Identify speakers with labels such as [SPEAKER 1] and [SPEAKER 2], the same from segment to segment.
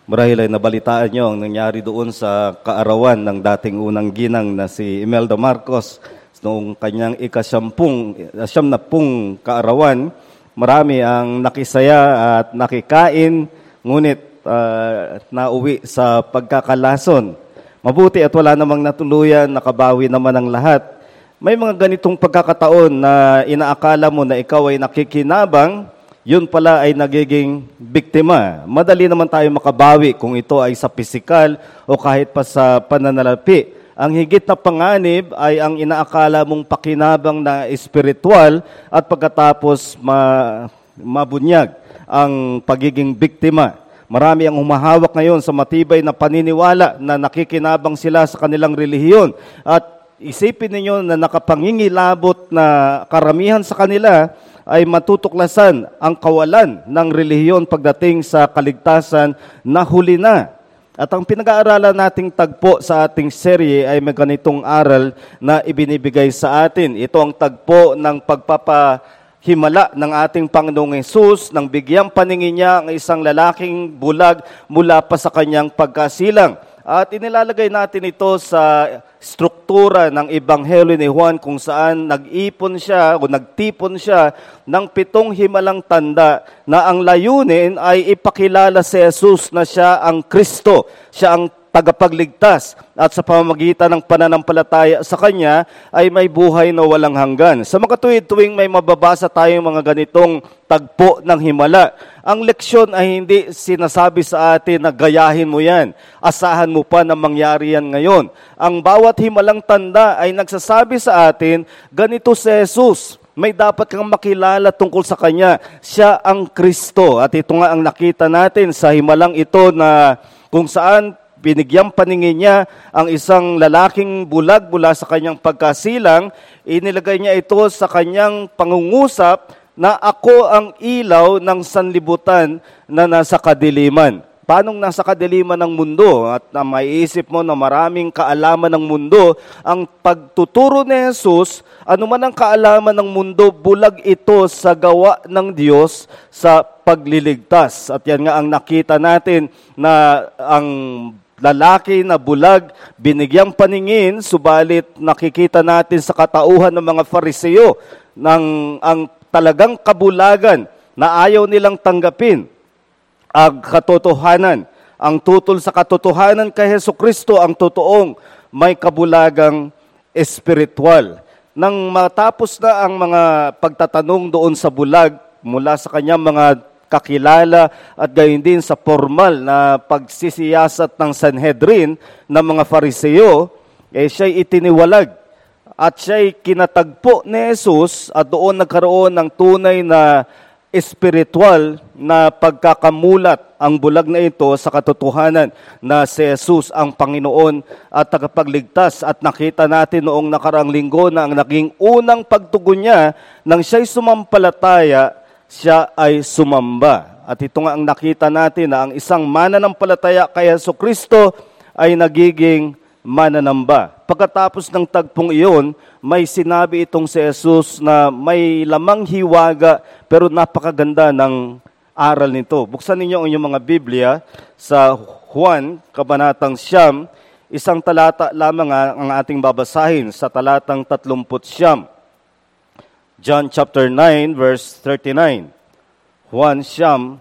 [SPEAKER 1] Marahil ay nabalitaan nyo ang nangyari doon sa kaarawan ng dating unang ginang na si Imelda Marcos noong kanyang siyam na pung kaarawan. Marami ang nakisaya at nakikain, ngunit nauwi sa pagkakalason. Mabuti at wala namang natuluyan, nakabawi naman ang lahat. May mga ganitong pagkakataon na inaakala mo na ikaw ay nakikinabang, yun pala ay nagiging biktima. Madali naman tayo makabawi kung ito ay sa pisikal o kahit pa sa pananalapi. Ang higit na panganib ay ang inaakala mong pakinabang na espiritual at pagkatapos mabunyag ang pagiging biktima. Marami ang humahawak ngayon sa matibay na paniniwala na nakikinabang sila sa kanilang relihiyon. At isipin ninyo na nakapangingilabot na karamihan sa kanila ay matutuklasan ang kawalan ng relihiyon pagdating sa kaligtasan na huli na. At ang pinag-aaralan nating tagpo sa ating serye ay may ganitong aral na ibinibigay sa atin. Ito ang tagpo ng pagpapahimala ng ating Panginoong Hesus nang bigyang paningin niya ang isang lalaking bulag mula pa sa kanyang pagkasilang. At inilalagay natin ito sa struktura ng Ebanghelyo ni Juan kung saan nag-ipon siya o nagtipon siya ng 7 himalang tanda na ang layunin ay ipakilala si Jesus na siya ang Kristo, siya ang tagapagligtas at sa pamamagitan ng pananampalataya sa Kanya ay may buhay na walang hanggan. Sa makatuwid tuwing may mababasa tayong mga ganitong tagpo ng himala, ang leksyon ay hindi sinasabi sa atin na gayahin mo yan, asahan mo pa na mangyari yan ngayon. Ang bawat himalang tanda ay nagsasabi sa atin, ganito si Jesus, may dapat kang makilala tungkol sa Kanya, siya ang Kristo. At ito nga ang nakita natin sa himalang ito na kung saan binigyang paningin niya ang isang lalaking bulag mula sa kanyang pagkasilang, inilagay niya ito sa kanyang pangungusap na ako ang ilaw ng sanlibutan na nasa kadiliman. Paano nasa kadiliman ng mundo? At na maiisip mo na maraming kaalaman ng mundo, ang pagtuturo ni Jesus, anuman ang kaalaman ng mundo, bulag ito sa gawa ng Diyos sa pagliligtas. At yan nga ang nakita natin na ang lalaki na bulag, binigyang paningin, subalit nakikita natin sa katauhan ng mga Fariseo ang talagang kabulagan na ayaw nilang tanggapin ang katotohanan. Ang tutol sa katotohanan kay Hesukristo ang totoong may kabulagang espiritual. Nang matapos na ang mga pagtatanong doon sa bulag mula sa kanyang mga kakilala at gayon din sa formal na pagsisiyasat ng Sanhedrin ng mga Fariseo, siya'y itiniwalag at siya'y kinatagpo ni Jesus at doon nagkaroon ng tunay na espiritual na pagkakamulat ang bulag na ito sa katotohanan na si Jesus ang Panginoon at tagapagligtas. At nakita natin noong nakaraang linggo na ang naging unang pagtugon niya nang siya'y sumampalataya, siya ay sumamba. At ito nga ang nakita natin na ang isang mananampalataya kay Hesukristo ay nagiging mananamba. Pagkatapos ng tagpong iyon, may sinabi itong si Jesus na may lamang hiwaga pero napakaganda ng aral nito. Buksan ninyo ang inyong mga Biblia sa Juan, Kabanatang 9, isang talata lamang ang ating babasahin sa talatang 39. John chapter 9 verse 39. Juan 9:39.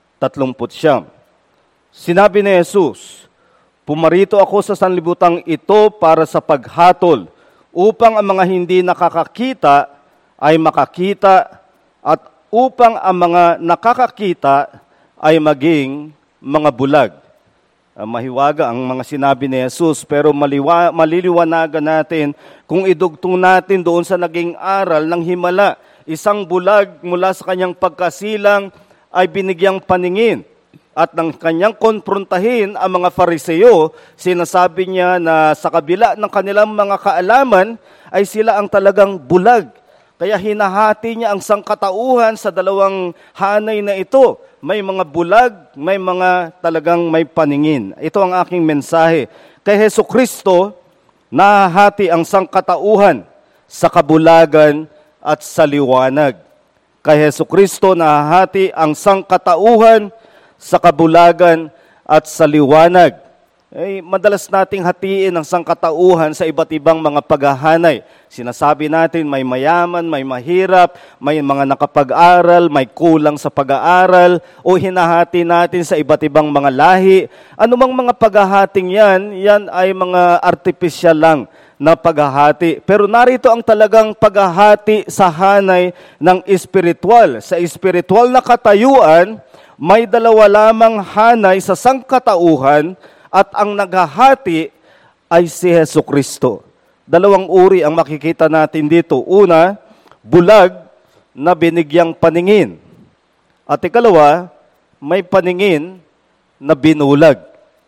[SPEAKER 1] Sinabi ni Jesus, pumarito ako sa sanlibutang ito para sa paghatol, upang ang mga hindi nakakakita ay makakita, at upang ang mga nakakakita ay maging mga bulag. Mahiwaga ang mga sinabi ni Jesus, pero maliliwanagan natin kung idugtong natin doon sa naging aral ng himala. Isang bulag mula sa kanyang pagkasilang ay binigyang paningin. At nang kanyang konfrontahin ang mga Fariseo, sinasabi niya na sa kabila ng kanilang mga kaalaman ay sila ang talagang bulag. Kaya hinahati niya ang sangkatauhan sa dalawang hanay na ito. May mga bulag, may mga talagang may paningin. Ito ang aking mensahe. Kay Hesukristo, nahahati ang sangkatauhan sa kabulagan at sa liwanag. Kay Hesukristo, nahahati ang sangkatauhan sa kabulagan at sa liwanag. Madalas nating hatiin ang sangkatauhan sa iba't ibang mga paghahanay. Sinasabi natin may mayaman, may mahirap, may mga nakapag-aral, may kulang sa pag-aaral, o hinahati natin sa iba't ibang mga lahi. Anumang mga paghahating yan ay mga artificial lang na paghahati. Pero narito ang talagang paghahati sa hanay ng espiritual. Sa espiritual na katayuan, may dalawa lamang hanay sa sangkatauhan, at ang naghahati ay si Hesukristo. Dalawang uri ang makikita natin dito. Una, bulag na binigyang paningin. At ikalawa, may paningin na binulag.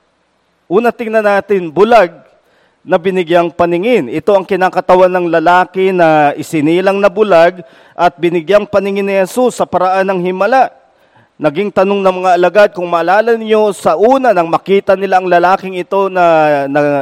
[SPEAKER 1] Una, tingnan natin, bulag na binigyang paningin. Ito ang kinakatawan ng lalaki na isinilang na bulag at binigyang paningin ni Jesus sa paraan ng himala. Naging tanong ng mga alagad, kung maalala niyo sa una nang makita nila ang lalaking ito na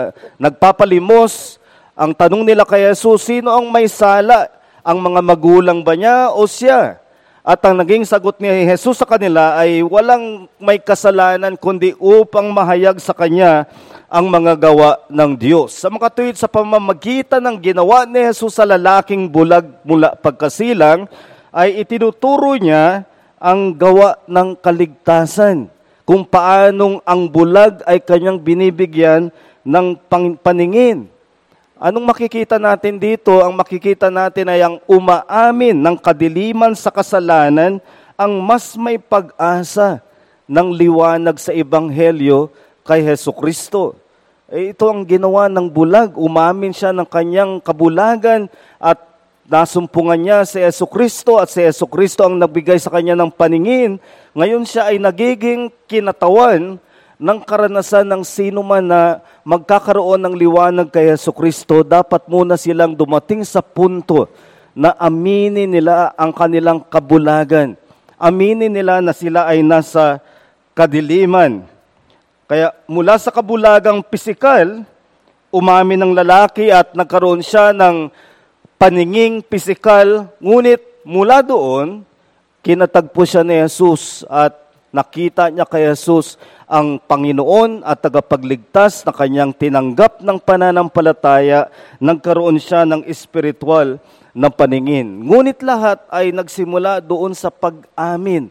[SPEAKER 1] nagpapalimos, ang tanong nila kay Jesus, sino ang may sala? Ang mga magulang ba niya o siya? At ang naging sagot ni Jesus sa kanila ay walang may kasalanan kundi upang mahayag sa kanya ang mga gawa ng Diyos. Sa makatuwid sa pamamagitan ng ginawa ni Jesus sa lalaking bulag mula pagkasilang, ay itinuturo niya ang gawa ng kaligtasan, kung paanong ang bulag ay kanyang binibigyan ng paningin. Anong makikita natin dito? Ang makikita natin ay ang umaamin ng kadiliman sa kasalanan ang mas may pag-asa ng liwanag sa Ebanghelyo kay Hesukristo. Ito ang ginawa ng bulag. Umamin siya ng kanyang kabulagan at nasumpungan niya si Hesukristo at si Hesukristo ang nagbigay sa kanya ng paningin. Ngayon siya ay nagiging kinatawan ng karanasan ng sino man na magkakaroon ng liwanag kay Hesukristo. Dapat muna silang dumating sa punto na aminin nila ang kanilang kabulagan. Aminin nila na sila ay nasa kadiliman. Kaya mula sa kabulagang pisikal, umamin ng lalaki at nagkaroon siya ng paninging pisikal, ngunit mula doon, kinatagpo siya ni Jesus at nakita niya kay Jesus ang Panginoon at tagapagligtas na kanyang tinanggap ng pananampalataya, nagkaroon siya ng espiritual na paningin. Ngunit lahat ay nagsimula doon sa pag-amin,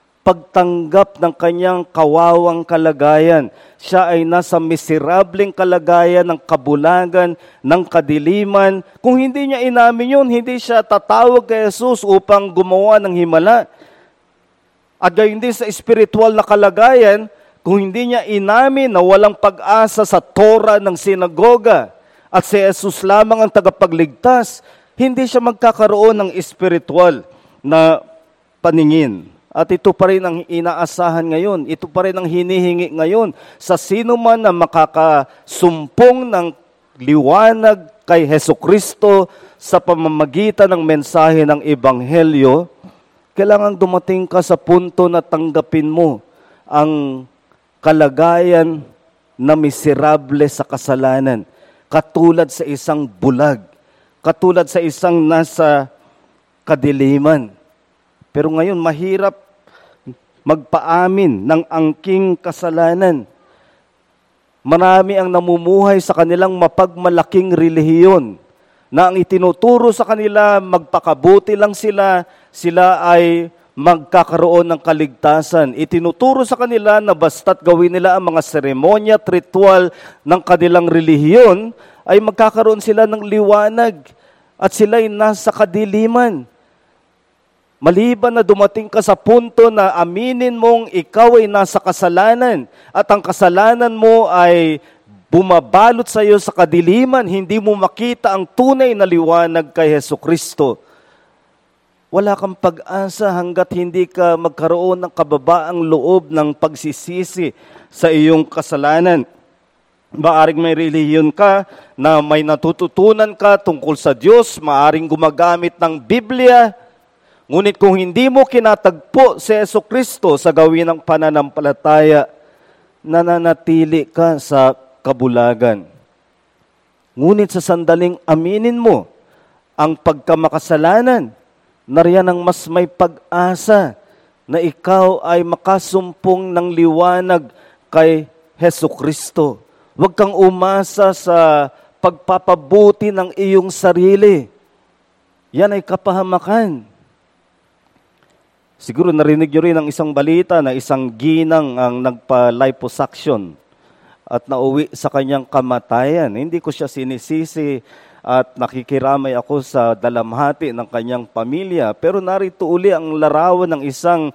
[SPEAKER 1] pagtanggap ng kanyang kawawang kalagayan. Siya ay nasa miserableng kalagayan ng kabulagan, ng kadiliman. Kung hindi niya inamin yun, hindi siya tatawag kay Jesus upang gumawa ng himala. At gayon din sa espiritual na kalagayan, kung hindi niya inamin na walang pag-asa sa Torah ng sinagoga at si Jesus lamang ang tagapagligtas, hindi siya magkakaroon ng espiritual na paningin. At ito pa rin ang inaasahan ngayon. Ito pa rin ang hinihingi ngayon sa sino man na makakasumpong ng liwanag kay Hesukristo sa pamamagitan ng mensahe ng Ebanghelyo. Kailangan dumating ka sa punto na tanggapin mo ang kalagayan na miserable sa kasalanan. Katulad sa isang bulag. Katulad sa isang nasa kadiliman. Pero ngayon, mahirap magpaamin ng angking kasalanan. Marami ang namumuhay sa kanilang mapagmalaking relihiyon na ang itinuturo sa kanila, magpakabuti lang sila ay magkakaroon ng kaligtasan. Itinuturo sa kanila na basta't gawin nila ang mga seremonya at ritual ng kanilang relihiyon, ay magkakaroon sila ng liwanag at sila'y nasa kadiliman. Maliban na dumating ka sa punto na aminin mong ikaw ay nasa kasalanan at ang kasalanan mo ay bumabalot sa iyo sa kadiliman, hindi mo makita ang tunay na liwanag kay Hesukristo. Wala kang pag-asa hanggat hindi ka magkaroon ng kababaang loob ng pagsisisi sa iyong kasalanan. Maaring may relihiyon ka na may natututunan ka tungkol sa Diyos, maaring gumagamit ng Biblia. Ngunit kung hindi mo kinatagpo si Hesukristo sa gawin ng pananampalataya, nananatili ka sa kabulagan. Ngunit sa sandaling aminin mo ang pagkamakasalanan, nariyan ang mas may pag-asa na ikaw ay makasumpong ng liwanag kay Hesu Kristo. Huwag kang umasa sa pagpapabuti ng iyong sarili. Yan ay kapahamakan. Siguro narinig nyo rin ang isang balita na isang ginang ang nagpa-liposuction at nauwi sa kanyang kamatayan. Hindi ko siya sinisisi at nakikiramay ako sa dalamhati ng kanyang pamilya. Pero narito uli ang larawan ng isang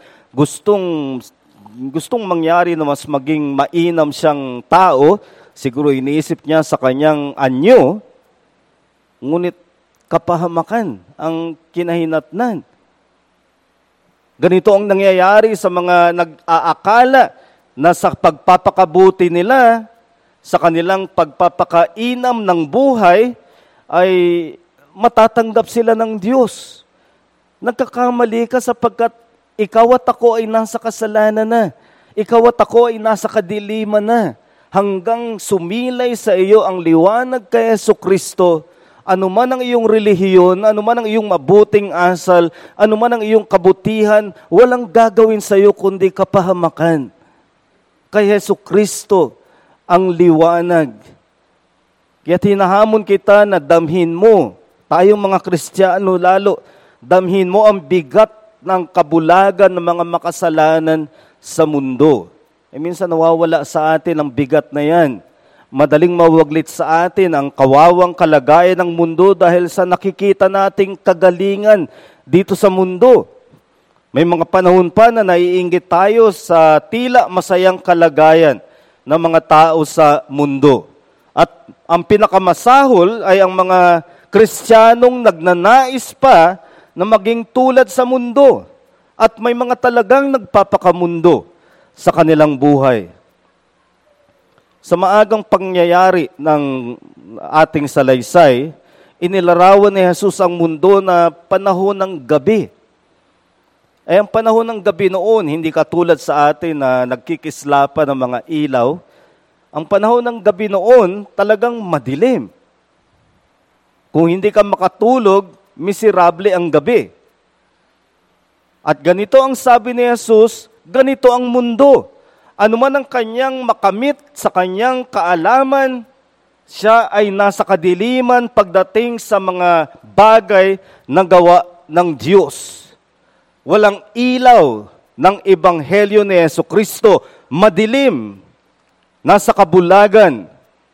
[SPEAKER 1] gustong mangyari na mas maging mainam siyang tao. Siguro iniisip niya sa kanyang anyo, ngunit kapahamakan ang kinahinatnan. Ganito ang nangyayari sa mga nag-aakala na sa pagpapakabuti nila, sa kanilang pagpapakainam ng buhay, ay matatanggap sila ng Diyos. Nagkakamali ka sapagkat ikaw at ako ay nasa kasalanan na. Ikaw at ako ay nasa kadiliman na. Hanggang sumilay sa iyo ang liwanag kay Jesucristo, anuman ang iyong relihiyon, anuman ang iyong mabuting asal, anuman ang iyong kabutihan, walang gagawin sa iyo kundi kapahamakan. Kay Jesucristo ang liwanag. Kaya hinahamon kita na damhin mo, tayong mga Kristiyano lalo, damhin mo ang bigat ng kabulagan ng mga makasalanan sa mundo. Minsan nawawala sa atin ang bigat na yan. Madaling mawaglit sa atin ang kawawang kalagayan ng mundo dahil sa nakikita nating kagalingan dito sa mundo. May mga panahon pa na naiinggit tayo sa tila masayang kalagayan ng mga tao sa mundo. At ang pinakamasahol ay ang mga Kristiyanong nagnanais pa na maging tulad sa mundo. At may mga talagang nagpapakamundo sa kanilang buhay. Sa maagang pangyayari ng ating salaysay, inilarawan ni Jesus ang mundo na panahon ng gabi. Ay ang panahon ng gabi noon, hindi katulad sa atin na nagkikislapan ng mga ilaw. Ang panahon ng gabi noon, talagang madilim. Kung hindi ka makatulog, miserable ang gabi. At ganito ang sabi ni Jesus, ganito ang mundo. Ano man ang kanyang makamit sa kanyang kaalaman, siya ay nasa kadiliman pagdating sa mga bagay na gawa ng Diyos. Walang ilaw ng Ebanghelyo ni Jesucristo, madilim, nasa kabulagan.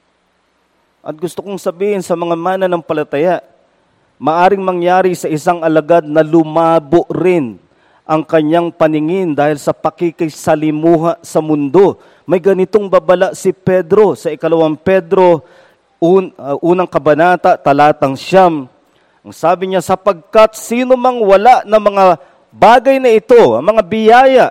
[SPEAKER 1] At gusto kong sabihin sa mga mananampalataya, maaring mangyari sa isang alagad na lumabo rin ang kanyang paningin dahil sa pakikisalimuha sa mundo. May ganitong babala si Pedro sa 2 Pedro, unang kabanata, talatang 9. Ang sabi niya, sapagkat sino mang wala na mga bagay na ito, ang mga biyaya,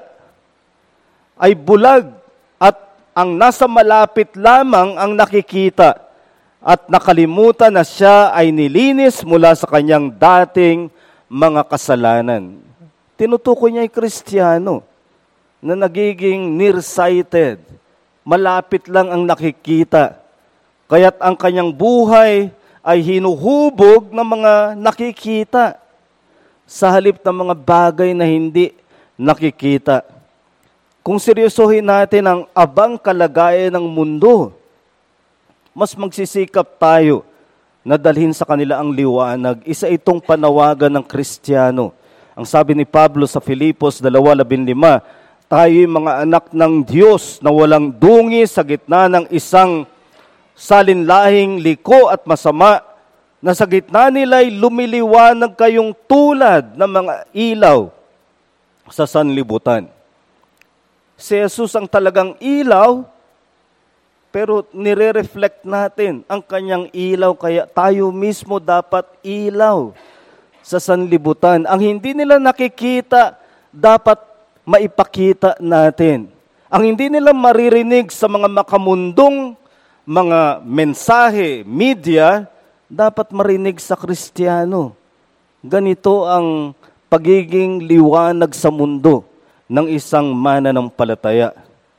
[SPEAKER 1] ay bulag at ang nasa malapit lamang ang nakikita at nakalimutan na siya ay nilinis mula sa kanyang dating mga kasalanan. Tinutukoy niya ay Kristiyano na nagiging nearsighted. Malapit lang ang nakikita. Kaya't ang kanyang buhay ay hinuhubog ng mga nakikita sa halip ng mga bagay na hindi nakikita. Kung seryosohin natin ang abang kalagayan ng mundo, mas magsisikap tayo na dalhin sa kanila ang liwanag. Isa itong panawagan ng Kristiyano. Ang sabi ni Pablo sa Filipos 2:15, tayo'y mga anak ng Diyos na walang dungi sa gitna ng isang salinlahing liko at masama, na sa gitna nila'y lumiliwanag kayong tulad ng mga ilaw sa sanlibutan. Si Jesus ang talagang ilaw, pero nire-reflect natin ang kanyang ilaw, kaya tayo mismo dapat ilaw sa sanlibutan. Ang hindi nila nakikita, dapat maipakita natin. Ang hindi nila maririnig sa mga makamundong mga mensahe, media, dapat marinig sa Kristiyano. Ganito ang pagiging liwanag sa mundo ng isang mananampalataya.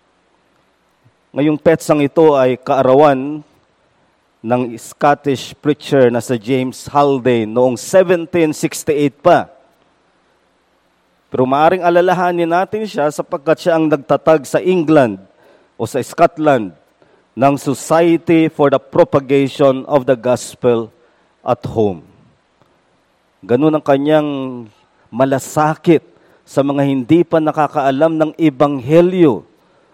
[SPEAKER 1] Ngayong petsang ito ay kaarawan ng Scottish preacher na si James Haldane noong 1768 pa. Pero maaring alalahanin natin siya sapagkat siya ang nagtatag sa England o sa Scotland ng Society for the Propagation of the Gospel at Home. Ganun ang kanyang malasakit sa mga hindi pa nakakaalam ng Ebanghelyo.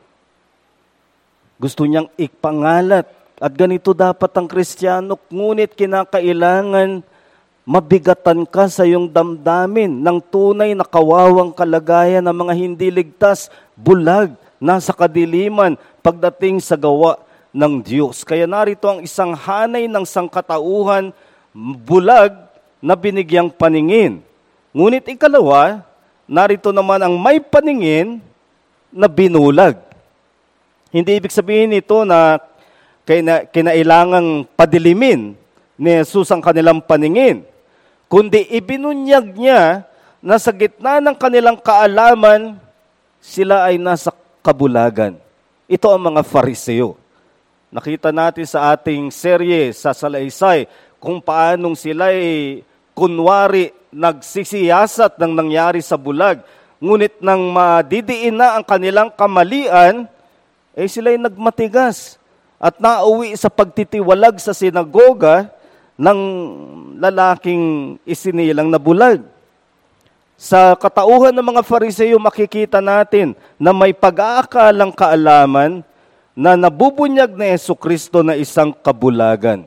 [SPEAKER 1] Gusto niyang ipangalat. At ganito dapat ang Kristiyano, ngunit kinakailangan mabigatan ka sa iyong damdamin ng tunay na kawawang kalagayan ng mga hindi ligtas, bulag, nasa kadiliman, pagdating sa gawa ng Diyos. Kaya narito ang isang hanay ng sangkatauhan, bulag na binigyang paningin. Ngunit ikalawa, narito naman ang may paningin na binulag. Hindi ibig sabihin ito na kinailangang padilimin ni Jesus ang kanilang paningin, kundi ibinunyag niya na sa gitna ng kanilang kaalaman, sila ay nasa kabulagan. Ito ang mga Fariseo. Nakita natin sa ating serye sa Salaysay kung paanong sila ay kunwari nagsisiyasat ng nangyari sa bulag. Ngunit nang madidiin na ang kanilang kamalian, sila'y nagmatigas at nauwi sa pagtitiwalag sa sinagoga ng lalaking isinilang na bulag. Sa katauhan ng mga Fariseo, makikita natin na may pag-aakalang kaalaman na nabubunyag na Jesucristo na isang kabulagan.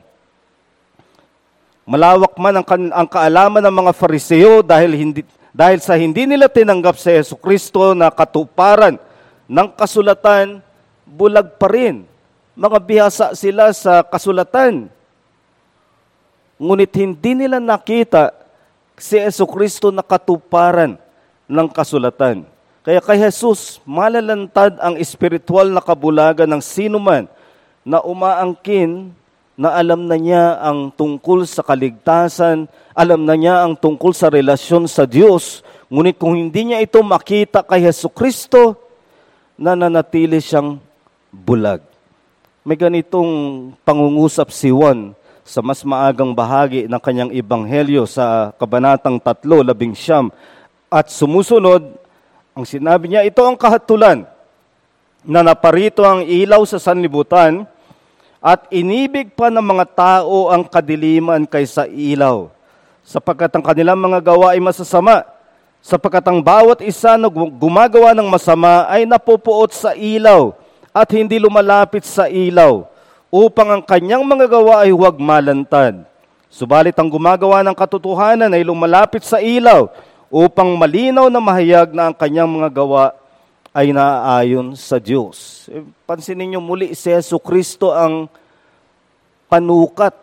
[SPEAKER 1] Malawak man ang kaalaman ng mga Fariseo dahil sa hindi nila tinanggap si Jesucristo na katuparan ng kasulatan, bulag pa rin. Mga bihasa sila sa kasulatan. Ngunit hindi nila nakita si Jesucristo na katuparan ng kasulatan. Kaya kay Jesus, malalantad ang espiritual na kabulagan ng sinuman na umaangkin na alam na niya ang tungkol sa kaligtasan, alam na niya ang tungkol sa relasyon sa Diyos. Ngunit kung hindi niya ito makita kay Jesucristo, nananatili siyang bulag. May ganitong pangungusap si Juan sa mas maagang bahagi ng kanyang ebanghelyo sa Kabanatang 3:19. At sumusunod, ang sinabi niya, ito ang kahatulan na naparito ang ilaw sa sanlibutan at inibig pa ng mga tao ang kadiliman kaysa ilaw, sapagkat ang kanilang mga gawa ay masasama, sapagkat ang bawat isa na gumagawa ng masama ay napupuot sa ilaw at hindi lumalapit sa ilaw, upang ang kanyang mga gawa ay huwag malantad. Subalit ang gumagawa ng katotohanan ay lumalapit sa ilaw, upang malinaw na mahayag na ang kanyang mga gawa ay naaayon sa Diyos. Pansinin niyo muli, si Jesucristo ang panukat.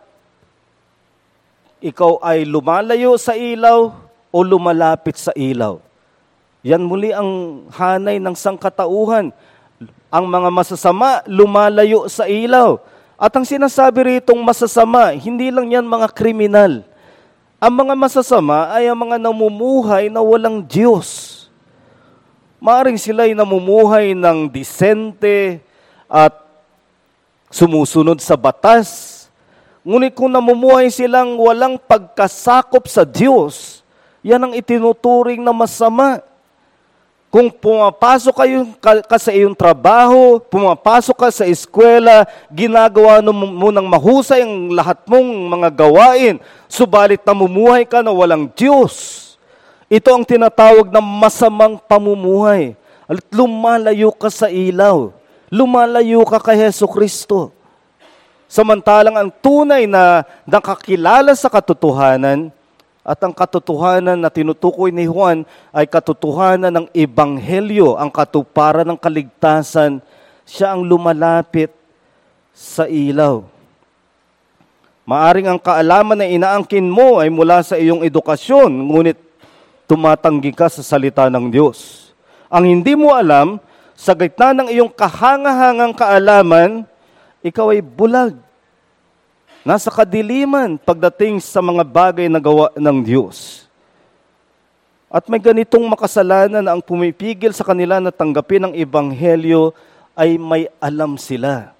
[SPEAKER 1] Ikaw ay lumalayo sa ilaw o lumalapit sa ilaw. Yan muli ang hanay ng sangkatauhan. Ang mga masasama, lumalayo sa ilaw. At ang sinasabi ritong masasama, hindi lang yan mga kriminal. Ang mga masasama ay ang mga namumuhay na walang Diyos. Maaring sila'y namumuhay ng disente at sumusunod sa batas. Ngunit kung namumuhay silang walang pagkasakop sa Diyos, yan ang itinuturing na masama. Kung pumapasok ka sa iyong trabaho, pumapasok ka sa eskwela, ginagawa mo ng mahusay ang lahat mong mga gawain, subalit namumuhay ka na walang Diyos. Ito ang tinatawag na masamang pamumuhay. At lumalayo ka sa ilaw. Lumalayo ka kay Jesucristo. Samantalang ang tunay na nakakilala sa katotohanan, at ang katotohanan na tinutukoy ni Juan ay katotohanan ng Ebanghelyo, ang katuparan ng kaligtasan, siya ang lumalapit sa ilaw. Maaring ang kaalaman na inaangkin mo ay mula sa iyong edukasyon, ngunit tumatanggi ka sa salita ng Diyos. Ang hindi mo alam, sa gitna ng iyong kahangahangang kaalaman, ikaw ay bulag. Nasa kadiliman pagdating sa mga bagay na gawa ng Diyos. At may ganitong makasalanan na ang pumipigil sa kanila na tanggapin ang Ebanghelyo ay may alam sila.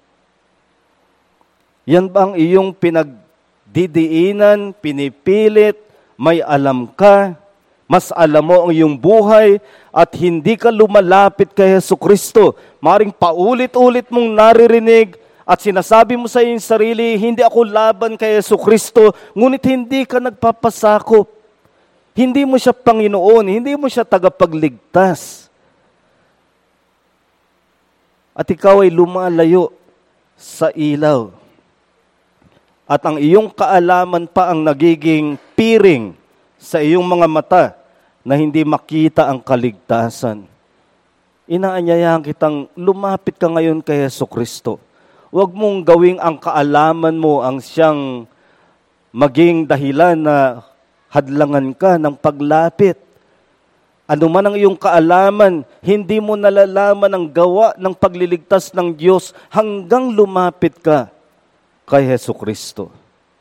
[SPEAKER 1] Yan ba ang iyong pinagdidiinan, pinipilit, may alam ka, Mas alam mo ang iyong buhay at hindi ka lumalapit kay Hesukristo. Maring paulit-ulit mong naririnig at sinasabi mo sa iyong sarili, hindi ako laban kay Hesukristo, ngunit hindi ka nagpapasakop. Hindi mo siya Panginoon, hindi mo siya tagapagligtas. At ikaw ay lumalayo sa ilaw. At ang iyong kaalaman pa ang nagiging piring sa iyong mga mata na hindi makita ang kaligtasan. Inaanyayahan kitang lumapit ka ngayon kay Hesukristo. Huwag mong gawing ang kaalaman mo ang siyang maging dahilan na hadlangan ka ng paglapit. Ano man ang iyong kaalaman, hindi mo nalalaman ang gawa ng pagliligtas ng Diyos hanggang lumapit ka kay Hesukristo.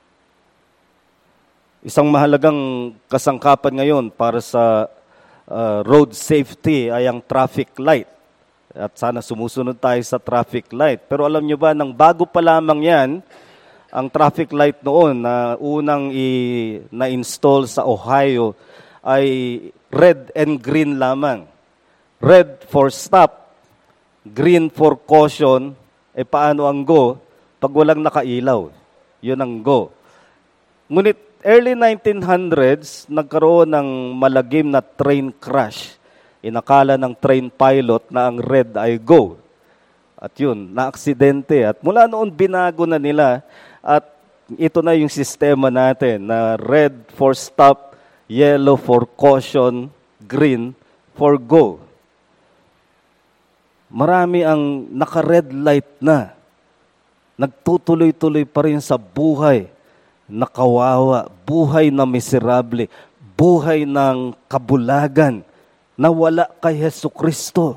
[SPEAKER 1] Isang mahalagang kasangkapan ngayon para sa road safety ay ang traffic light. At sana sumusunod tayo sa traffic light. Pero alam nyo ba, nang bago pa lamang yan, ang traffic light noon na unang na-install sa Ohio ay red and green lamang. Red for stop, green for caution. Paano ang go? Pag walang nakailaw, yun ang go. Ngunit early 1900s, nagkaroon ng malagim na train crash. Inakala ng train pilot na ang red ay go. At yun, na-aksidente. At mula noon, binago na nila. At ito na yung sistema natin na red for stop, yellow for caution, green for go. Marami ang naka-red light na. Nagtutuloy-tuloy pa rin sa buhay na kawawa, buhay na miserable, buhay ng kabulagan, na wala kay Hesukristo.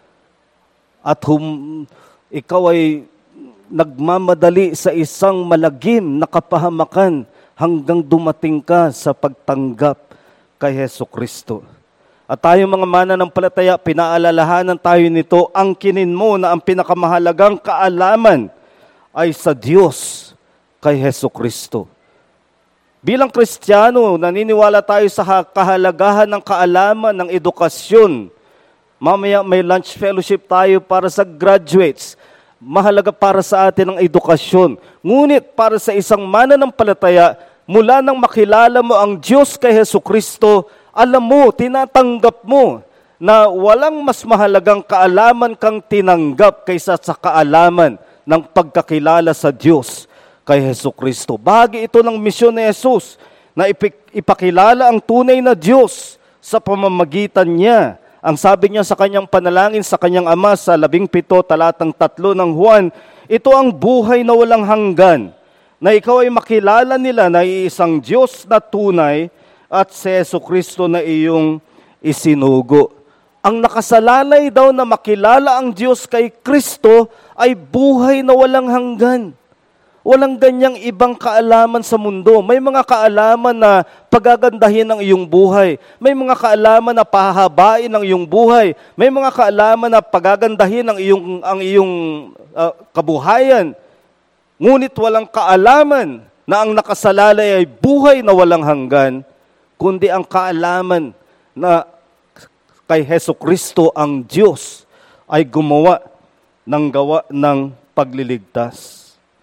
[SPEAKER 1] At ikaw ay nagmamadali sa isang malagim na kapahamakan hanggang dumating ka sa pagtanggap kay Hesukristo. At tayo mga mananampalataya, pinaalalahanan tayo nito, angkinin mo na ang pinakamahalagang kaalaman ay sa Diyos kay Hesukristo. Bilang Kristiyano, naniniwala tayo sa kahalagahan ng kaalaman ng edukasyon. Mamaya may lunch fellowship tayo para sa graduates. Mahalaga para sa atin ang edukasyon. Ngunit para sa isang mananampalataya, mula nang makilala mo ang Diyos kay Hesukristo, alam mo, tinatanggap mo na walang mas mahalagang kaalaman kang tinanggap kaysa sa kaalaman ng pagkakilala sa Diyos kay Hesukristo. Bahagi ito ng misyon ni Jesus na ipakilala ang tunay na Diyos sa pamamagitan niya. Ang sabi niya sa kanyang panalangin sa kanyang Ama sa 17 talatang 3 ng Juan, ito ang buhay na walang hanggan, na ikaw ay makilala nila na iisang Diyos na tunay at si Hesukristo na iyong isinugo. Ang nakasalalay daw na makilala ang Diyos kay Kristo ay buhay na walang hanggan. Walang ganyang ibang kaalaman sa mundo. May mga kaalaman na pagagandahin ang iyong buhay. May mga kaalaman na pahahabain ang iyong buhay. May mga kaalaman na pagagandahin ang iyong kabuhayan. Ngunit walang kaalaman na ang nakasalalay ay buhay na walang hanggan, kundi ang kaalaman na kay Hesukristo ang Diyos ay gumawa ng gawa ng pagliligtas.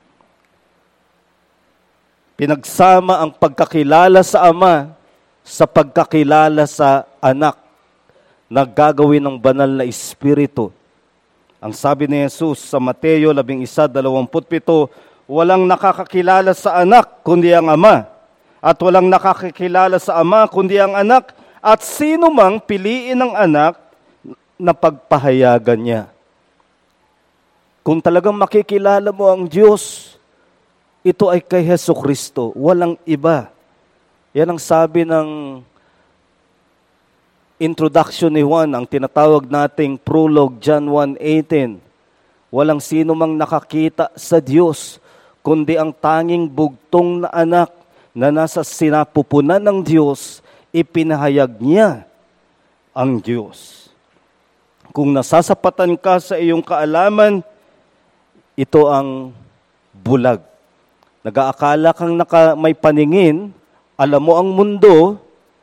[SPEAKER 1] Pinagsama ang pagkakilala sa Ama sa pagkakilala sa Anak na gagawin ng banal na Espiritu. Ang sabi ni Jesus sa Mateo 11:27, walang nakakakilala sa Anak kundi ang Ama, at walang nakakakilala sa Ama kundi ang Anak, at sino mang piliin ng Anak na pagpahayagan niya. Kung talagang makikilala mo ang Diyos, ito ay kay Hesukristo, walang iba. Yan ang sabi ng introduction ni Juan, ang tinatawag nating prologue, John 1:18. Walang sino mang nakakita sa Diyos, kundi ang tanging bugtong na anak na nasa sinapupunan ng Diyos, ipinahayag niya ang Diyos. Kung nasasapatan ka sa iyong kaalaman, ito ang bulag. Nag-aakala kang may paningin, alam mo ang mundo,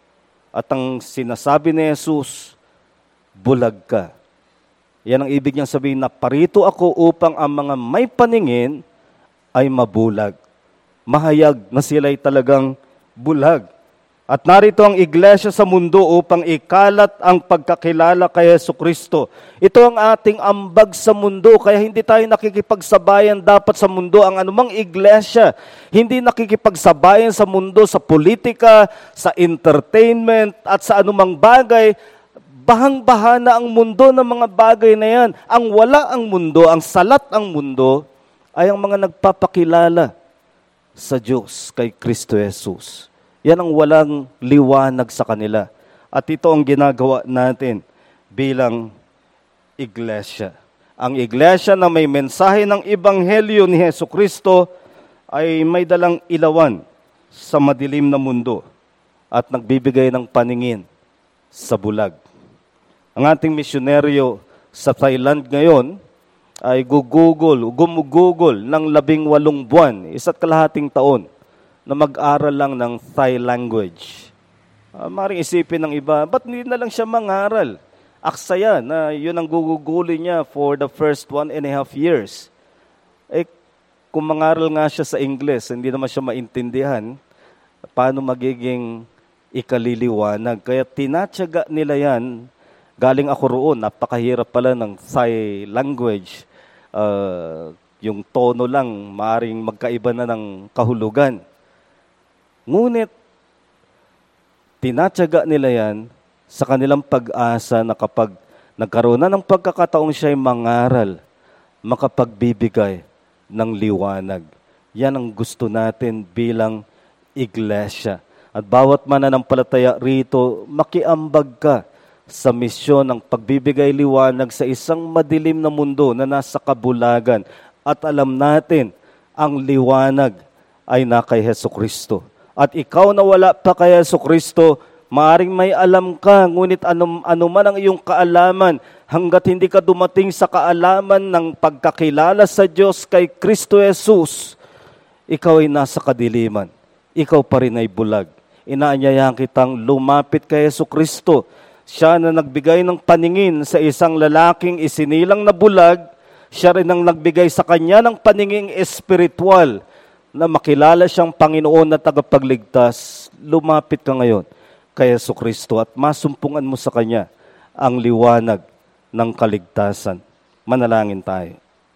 [SPEAKER 1] At ang sinasabi ni Jesus, bulag ka. Yan ang ibig niyang sabihin na parito ako upang ang mga may paningin ay mabulag. Mahayag na sila'y talagang bulag. At narito ang iglesia sa mundo upang ikalat ang pagkakilala kay Jesucristo. Ito ang ating ambag sa mundo, kaya hindi tayo nakikipagsabayan dapat sa mundo ang anumang iglesia. Hindi nakikipagsabayan sa mundo sa politika, sa entertainment, at sa anumang bagay. Bahang-bahana ang mundo ng mga bagay na yan. Ang wala ang mundo, ang salat ang mundo, ay ang mga nagpapakilala sa Diyos kay Kristo Jesus. Yan ang walang liwanag sa kanila. At ito ang ginagawa natin bilang iglesia. Ang iglesia na may mensahe ng Ebanghelyo ni Jesucristo ay may dalang ilawan sa madilim na mundo at nagbibigay ng paningin sa bulag. Ang ating misyonaryo sa Thailand ngayon ay gumugugol ng 18 buwan, 1.5 taon, na mag-aral lang ng Thai language. Maring isipin ng iba, ba't hindi na lang siya mangaral? Aksaya na yun ang guguguli niya for the first 1.5 years. Kung mangaral nga siya sa English, hindi naman siya maintindihan, paano magiging ikaliliwanag? Kaya tinatyaga nila yan. Galing ako roon, napakahirap pala ng Thai language. Yung tono lang, maring magkaiba na ng kahulugan. Ngunit, tinatyaga nila yan sa kanilang pag-asa na kapag nagkaroon na ng pagkakataong siya'y mangaral, makapagbibigay ng liwanag. Yan ang gusto natin bilang iglesia. At bawat mananampalataya rito, makiambag ka sa misyon ng pagbibigay liwanag sa isang madilim na mundo na nasa kabulagan. At alam natin, ang liwanag ay na kay Jesucristo. At ikaw na wala pa kay Jesucristo, maaring may alam ka, ngunit ano man ang iyong kaalaman, hanggat hindi ka dumating sa kaalaman ng pagkakilala sa Diyos kay Kristo Jesus, ikaw ay nasa kadiliman. Ikaw pa rin ay bulag. Inaanyayahan kitang lumapit kay Jesucristo. Siya na nagbigay ng paningin sa isang lalaking isinilang na bulag, siya rin ang nagbigay sa kanya ng paningin espiritual na makilala siyang Panginoon na tagapagligtas. Lumapit ka ngayon kay Jesucristo at masumpungan mo sa Kanya ang liwanag ng kaligtasan. Manalangin tayo.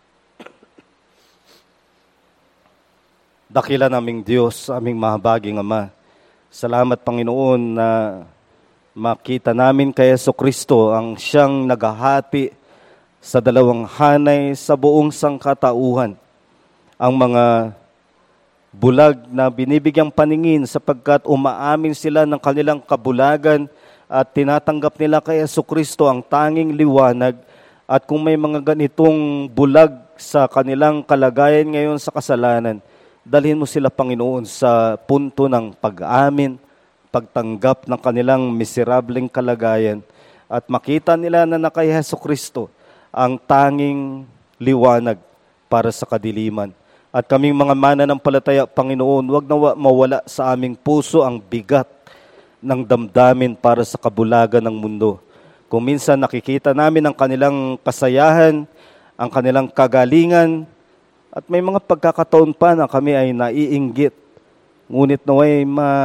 [SPEAKER 1] Dakila naming Diyos, aming mahabaging Ama, salamat Panginoon na makita namin kay Jesucristo ang siyang naghahati sa dalawang hanay sa buong sangkatauhan. Ang mga bulag na binibigyang paningin sapagkat umaamin sila ng kanilang kabulagan at tinatanggap nila kay Jesucristo ang tanging liwanag. At kung may mga ganitong bulag sa kanilang kalagayan ngayon sa kasalanan, dalhin mo sila Panginoon sa punto ng pag-amin, pagtanggap ng kanilang miserableng kalagayan at makita nila na kay Jesucristo ang tanging liwanag para sa kadiliman. At kaming mga mananampalataya, Panginoon, huwag na mawala sa aming puso ang bigat ng damdamin para sa kabulagan ng mundo. Kung minsan nakikita namin ang kanilang kasayahan, ang kanilang kagalingan, at may mga pagkakataon pa na kami ay naiinggit. Ngunit naway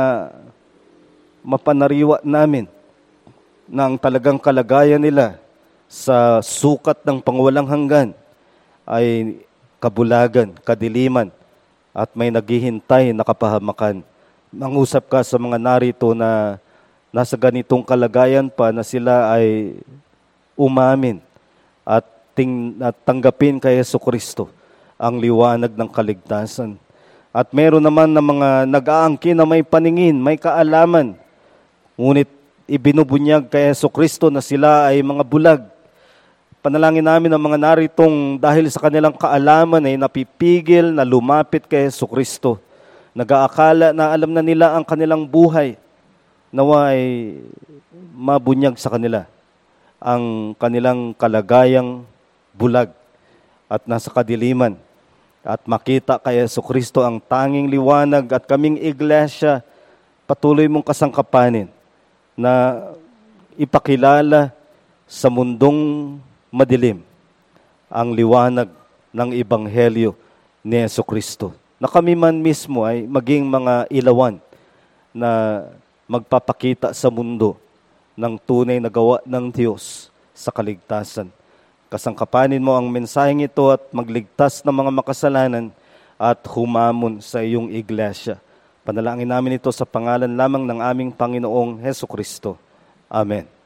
[SPEAKER 1] mapanariwa namin na ang talagang kalagayan nila sa sukat ng pangwalang hanggan ay kabulagan, kadiliman, at may naghihintay na kapahamakan. Mangusap ka sa mga narito na nasa ganitong kalagayan pa na sila ay umamin at tanggapin kay Jesucristo ang liwanag ng kaligtasan. At meron naman na mga nag-aangkin na may paningin, may kaalaman, ngunit ibinubunyag kay Jesucristo na sila ay mga bulag. Panalangin namin ang mga naritong dahil sa kanilang kaalaman ay napipigil na lumapit kay Jesucristo. Nag-aakala na alam na nila ang kanilang buhay, naway mabunyag sa kanila ang kanilang kalagayang bulag at nasa kadiliman. At makita kay Jesucristo ang tanging liwanag at kaming iglesia, patuloy mong kasangkapanin na ipakilala sa mundong madilim ang liwanag ng Ebanghelyo ni Jesucristo. Na kami man mismo ay maging mga ilawan na magpapakita sa mundo ng tunay na gawa ng Diyos sa kaligtasan. Kasangkapanin mo ang mensaheng ito at magligtas ng mga makasalanan at humamon sa iyong iglesia. Panalangin namin ito sa pangalan lamang ng aming Panginoong Jesucristo. Amen.